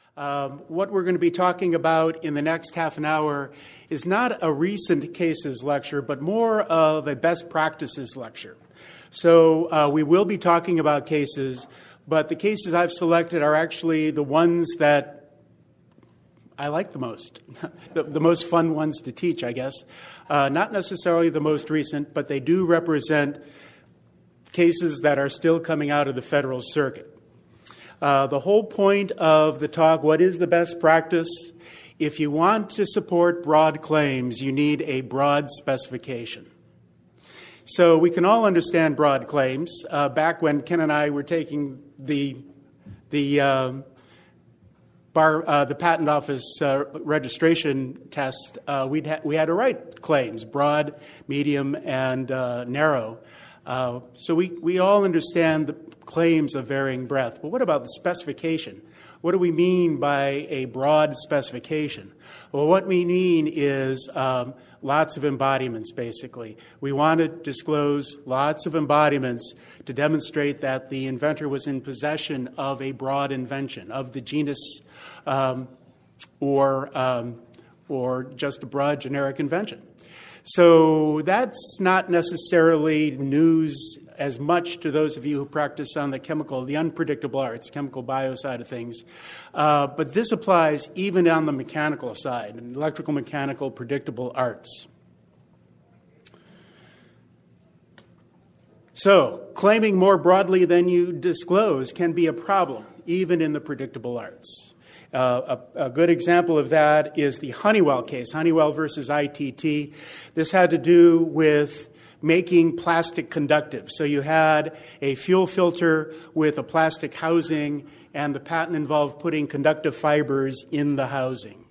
What we're going to be talking about in the next half an hour is not a recent cases lecture, but more of a best practices lecture. So we will be talking about cases, but the cases I've selected are actually the ones that I like the most, the most fun ones to teach, I guess. Not necessarily the most recent, but they do represent cases that are still coming out of the federal circuit. The whole point of the talk, what is the best practice? If you want to support broad claims, you need a broad specification. So we can all understand broad claims. Back when Ken and I were taking the patent office registration test, we had to write claims, broad, medium, and narrow. So we all understand the claims of varying breadth. But what about the specification? What do we mean by a broad specification? Well, what we mean is lots of embodiments, basically. We want to disclose lots of embodiments to demonstrate that the inventor was in possession of a broad invention, of the genus or just a broad generic invention. So that's not necessarily news as much to those of you who practice on the unpredictable arts, chemical bio side of things. But this applies even on the mechanical side, electrical, mechanical, predictable arts. So claiming more broadly than you disclose can be a problem, even in the predictable arts. A good example of that is the Honeywell case, Honeywell versus ITT. This had to do with making plastic conductive. So you had a fuel filter with a plastic housing, and the patent involved putting conductive fibers in the housing.